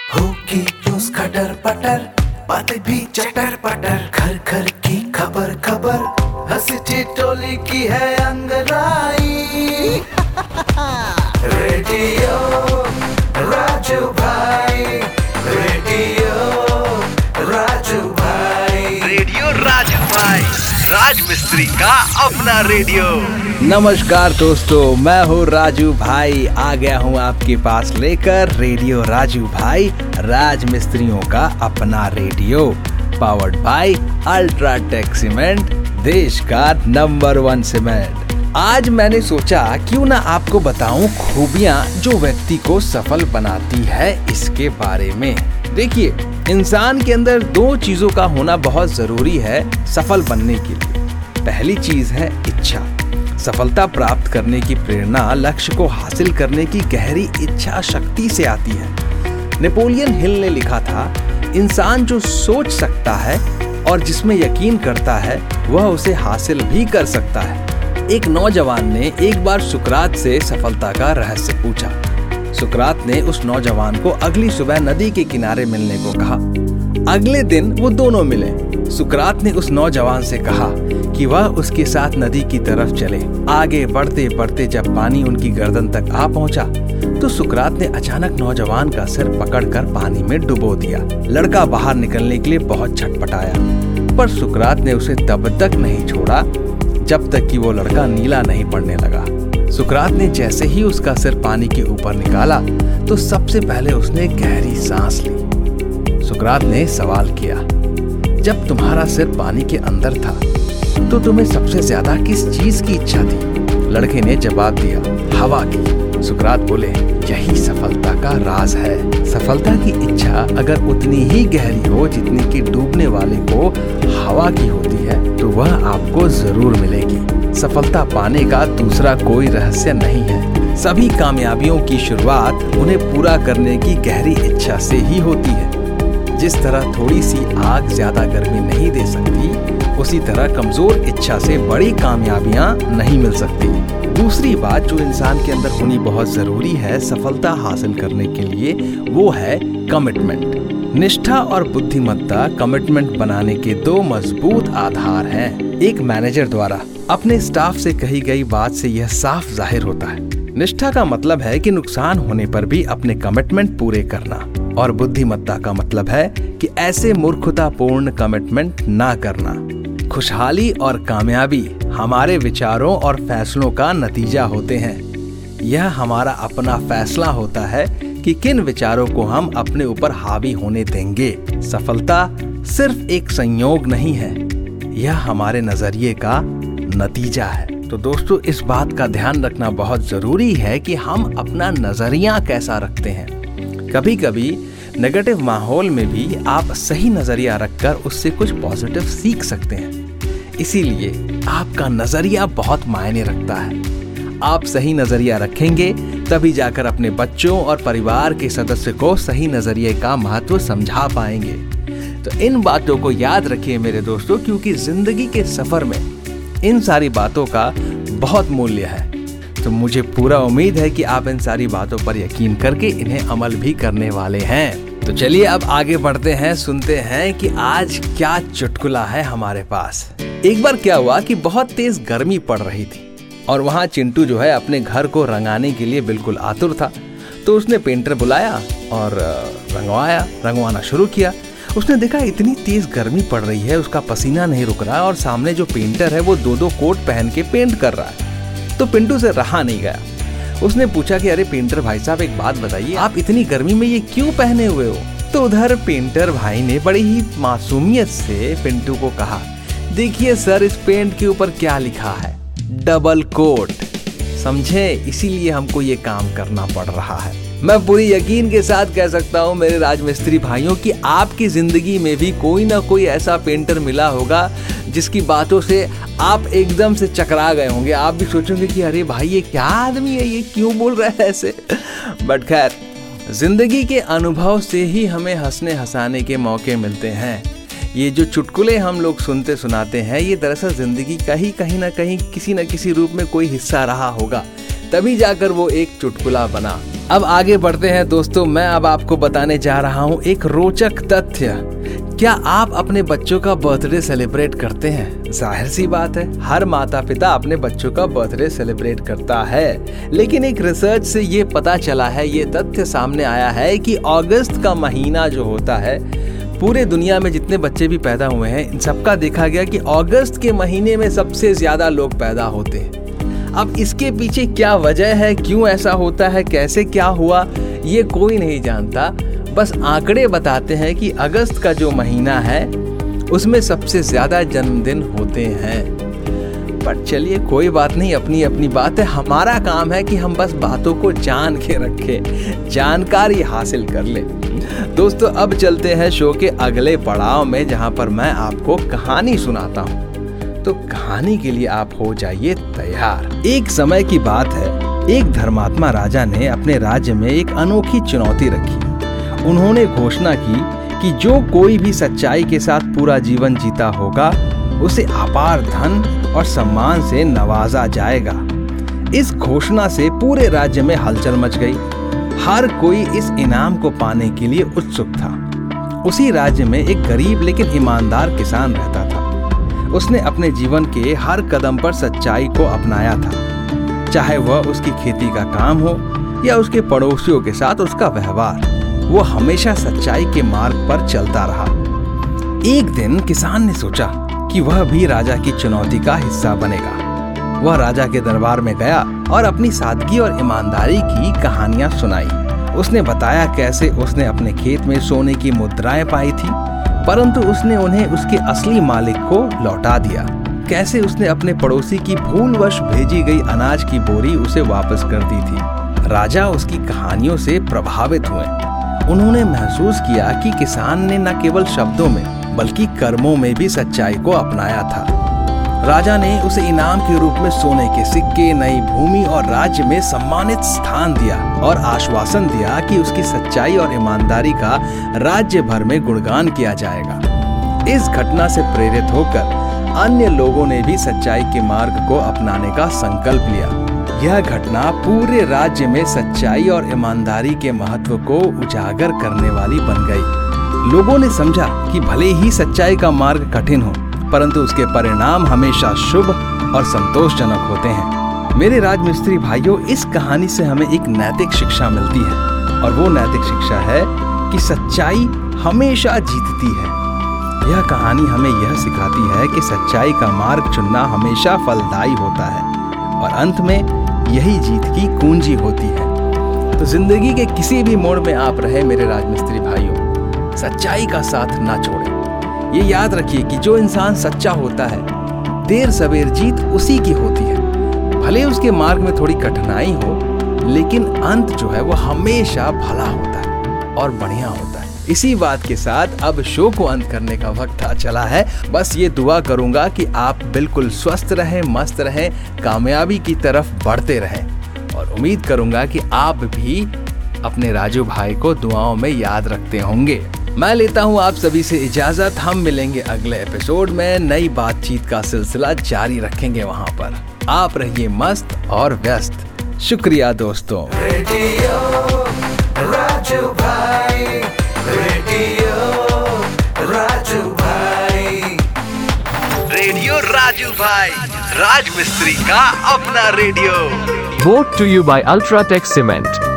होगी रोज खटर पटर, बातें भी चटर पटर, घर घर की खबर खबर, हंसी टोली की है अंगराई। रेडियो राजू भाई, रेडियो राजू भाई, रेडियो राजू भाई, राज मिस्त्री का अपना रेडियो। नमस्कार दोस्तों, मैं हूँ राजू भाई, आ गया हूँ आपके पास लेकर रेडियो राजू भाई, राज मिस्त्रियों का अपना radio, powered by UltraTech cement, देश का नंबर 1 सीमेंट। आज मैंने सोचा क्यों ना आपको बताऊं खूबियां जो व्यक्ति को सफल बनाती है इसके बारे में। देखिए, इंसान के अंदर 2 चीजों का होना बहुत जरूरी है सफल बनने के लिए। पहली चीज है इच्छा। सफलता प्राप्त करने की प्रेरणा लक्ष्य को हासिल करने की गहरी इच्छा शक्ति से आती है। नेपोलियन हिल ने लिखा था, इंसान जो सोच सकता है और जिसमें यकीन करता है वह उसे हासिल भी कर सकता है। एक नौजवान ने एक बार सुकरात से सफलता का रहस्य पूछा। सुकरात ने उस नौजवान को अगली सुबह नदी के किनारे मिलने को कहा। अगले दिन वो दोनों मिले। सुकरात ने उस नौजवान से कहा कि वह उसके साथ नदी की तरफ चले। आगे बढ़ते बढ़ते जब पानी उनकी गर्दन तक आ पहुंचा तो सुकरात ने अचानक नौजवान का सिर पकड़कर पानी में डुबो दिया। लड़का बाहर निकलने के लिए बहुत छटपटाया, पर सुकरात ने उसे तब तक नहीं छोड़ा जब तक कि वो लड़का नीला नहीं पड़ने लगा। सुकरात ने जैसे ही उसका सिर पानी के ऊपर निकाला तो सबसे पहले उसने गहरी सांस ली। सुकरात ने सवाल किया, जब तुम्हारा सिर पानी के अंदर था तो तुम्हें सबसे ज्यादा किस चीज की इच्छा थी? लड़के ने जवाब दिया, हवा की। सुकरात बोले, यही सफलता का राज है। सफलता की इच्छा अगर उतनी ही गहरी हो जितनी कि डूबने वाले को हवा की होती है तो वह आपको जरूर मिलेगी। सफलता पाने का दूसरा कोई रहस्य नहीं है। सभी कामयाबियों की शुरुआत उन्हें पूरा करने की गहरी इच्छा से ही होती है। जिस तरह थोड़ी सी आग ज्यादा गर्मी नहीं दे सकती, उसी तरह कमजोर इच्छा से बड़ी कामयाबियां नहीं मिल सकती। दूसरी बात जो इंसान के अंदर होनी बहुत जरूरी है सफलता हासिल करने के लिए, वो है कमिटमेंट। निष्ठा और बुद्धिमत्ता कमिटमेंट बनाने के 2 मजबूत आधार हैं। एक मैनेजर द्वारा अपने स्टाफ से कही गई बात से यह साफ जाहिर होता है। निष्ठा का मतलब है कि नुकसान होने पर भी अपने कमिटमेंट पूरे करना, और बुद्धिमत्ता का मतलब है कि ऐसे मूर्खतापूर्ण कमिटमेंट ना करना। खुशहाली और कामयाबी हमारे विचारों और फैसलों का नतीजा होते हैं। यह हमारा अपना फैसला होता है कि किन विचारों को हम अपने ऊपर हावी होने देंगे। सफलता सिर्फ एक संयोग नहीं है, यह हमारे नजरिए का नतीजा है। तो दोस्तों, इस बात का ध्यान रखना बहुत जरूरी है कि हम अपना नजरिया कैसा रखते हैं। कभी कभी नेगेटिव माहौल में भी आप सही नजरिया रखकर उससे कुछ पॉजिटिव सीख सकते हैं। इसीलिए आपका नजरिया बहुत मायने रखता है। आप सही नजरिया रखेंगे तभी जाकर अपने बच्चों और परिवार के सदस्य को सही नजरिए का महत्व समझा पाएंगे। तो इन बातों को याद रखिए मेरे दोस्तों, क्योंकि जिंदगी के सफर में इन सारी बातों का बहुत मूल्य है। तो मुझे पूरा उम्मीद है कि आप इन सारी बातों पर यकीन करके इन्हें अमल भी करने वाले हैं। तो चलिए अब आगे बढ़ते हैं, सुनते हैं कि आज क्या चुटकुला है हमारे पास। एक बार क्या हुआ कि बहुत तेज गर्मी पड़ रही थी और वहाँ चिंटू जो है अपने घर को रंगाने के लिए बिल्कुल आतुर था। तो उसने पेंटर बुलाया और रंगवाना शुरू किया। उसने देखा इतनी तेज गर्मी पड़ रही है, उसका पसीना नहीं रुक रहा और सामने जो पेंटर है वो 2-2 कोट पहन के पेंट कर रहा है। तो पिंटू से रहा नहीं गया। उसने पूछा कि अरे पेंटर भाई साहब, एक बात बताइए, आप इतनी गर्मी में ये क्यों पहने हुए हो? तो उधर पेंटर भाई ने बड़ी ही मासूमियत से पिंटू को कहा, देखिए सर, इस पेंट के ऊपर क्या लिखा है, डबल कोट। समझे, इसीलिए हमको ये काम करना पड़ रहा है। मैं पूरी यकीन के साथ कह सकता हूँ मेरे राजमिस्त्री भाइयों कि आपकी जिंदगी में भी कोई ना कोई ऐसा पेंटर मिला होगा जिसकी बातों से आप एकदम से चकरा गए होंगे। आप भी सोचोगे कि अरे भाई ये क्या आदमी है, ये क्यों बोल रहा है ऐसे। बट खैर, जिंदगी के अनुभव से ही हमें हंसने हंसाने के मौके मिलते हैं। ये जो चुटकुले हम लोग सुनते सुनाते हैं, ये दरअसल जिंदगी का ही कहीं ना कहीं किसी न किसी रूप में कोई हिस्सा रहा होगा, तभी जाकर वो एक चुटकुला बना। अब आगे बढ़ते हैं दोस्तों। मैं अब आपको बताने जा रहा हूँ एक रोचक तथ्य। क्या आप अपने बच्चों का बर्थडे सेलिब्रेट करते हैं? जाहिर सी बात है, हर माता पिता अपने बच्चों का बर्थडे सेलिब्रेट करता है। लेकिन एक रिसर्च से ये पता चला है, ये तथ्य सामने आया है कि अगस्त का महीना जो होता है, पूरे दुनिया में जितने बच्चे भी पैदा हुए हैं, इन सबका देखा गया कि अगस्त के महीने में सबसे ज्यादा लोग पैदा होते हैं। अब इसके पीछे क्या वजह है, क्यों ऐसा होता है, कैसे क्या हुआ, ये कोई नहीं जानता। बस आंकड़े बताते हैं कि अगस्त का जो महीना है उसमें सबसे ज्यादा जन्मदिन होते हैं। पर चलिए कोई बात नहीं, अपनी अपनी बात है। हमारा काम है कि हम बस बातों को जान के रखें, जानकारी हासिल कर ले। दोस्तों अब चलते हैं शो के अगले पड़ाव में, जहां पर मैं आपको कहानी सुनाता हूं। तो कहानी के लिए आप हो जाइए तैयार। एक समय की बात है, एक धर्मात्मा राजा ने अपने राज्य में एक अनोखी चुनौती रखी। उन्होंने घोषणा की कि जो कोई भी सच्चाई के साथ पूरा जीवन जीता होगा, उसे अपार धन और सम्मान से नवाजा जाएगा। इस घोषणा से पूरे राज्य में हलचल मच गई। हर कोई इस इनाम को पाने के लिए उत्सुक था। उसी राज्य में एक गरीब लेकिन ईमानदार किसान रहता था। उसने अपने जीवन के हर कदम पर सच्चाई को अपनाया था, चाहे वह उसकी खेती का काम हो या उसके पड़ोसियों के साथ उसका व्यवहार। वो हमेशा सच्चाई के मार्ग पर चलता रहा। एक दिन किसान ने सोचा कि वह भी राजा की चुनौती का हिस्सा बनेगा। वह राजा के दरबार में गया और अपनी सादगी और ईमानदारी की कहानियां सुनाई। उसने बताया कैसे उसने अपने खेत में सोने की मुद्राएं पाई थी, परंतु उसने उन्हें उसके असली मालिक को लौटा दिया। कैसे उसने अपने पड़ोसी की भूलवश भेजी गई अनाज की बोरी उसे वापस कर दी थी। राजा उसकी कहानियों से प्रभावित हुए। उन्होंने महसूस किया कि किसान ने न केवल शब्दों में बल्कि कर्मों में भी सच्चाई को अपनाया था। राजा ने उसे इनाम के रूप में सोने के सिक्के, नई भूमि और राज्य में सम्मानित स्थान दिया और आश्वासन दिया कि उसकी सच्चाई और ईमानदारी का राज्य भर में गुणगान किया जाएगा। इस घटना से प्रेरित होकर अन्य लोगों ने भी सच्चाई के मार्ग को अपनाने का संकल्प लिया। यह घटना पूरे राज्य में सच्चाई और ईमानदारी के महत्व को उजागर करने वाली बन गई। लोगों ने समझा कि भले ही सच्चाई का मार्ग कठिन हो, परंतु उसके परिणाम हमेशा शुभ और संतोषजनक होते हैं। मेरे राजमिस्त्री भाइयों, इस कहानी से हमें एक नैतिक शिक्षा मिलती है, और वो नैतिक शिक्षा है कि सच्चाई हमेशा जीतती है। यह कहानी हमें यह सिखाती है कि सच्चाई का मार्ग चुनना हमेशा फलदायी होता है और अंत में यही जीत की कुंजी होती है। तो जिंदगी के किसी भी मोड़ में आप रहे मेरे राजमिस्त्री भाइयों, सच्चाई का साथ ना छोड़ें। ये याद रखिए कि जो इंसान सच्चा होता है, देर सवेर जीत उसी की होती है। भले उसके मार्ग में थोड़ी कठिनाई हो, लेकिन अंत जो है वो हमेशा भला होता है और बढ़िया होता है। इसी बात के साथ अब शो को अंत करने का वक्त आ चला है। बस ये दुआ करूंगा कि आप बिल्कुल स्वस्थ रहें, मस्त रहें, कामयाबी की तरफ बढ़ते रहें, और उम्मीद करूंगा कि आप भी अपने राजू भाई को दुआओं में याद रखते होंगे। मैं लेता हूं आप सभी से इजाजत। हम मिलेंगे अगले एपिसोड में। नई बातचीत का सिलसिला जारी रखेंगे वहां पर। आप रहिए मस्त और व्यस्त। शुक्रिया दोस्तों। रेडियो राजू भाई, रेडियो राजू भाई, रेडियो राजू भाई, राज मिस्त्री का अपना radio. Brought to you by Ultratech Cement.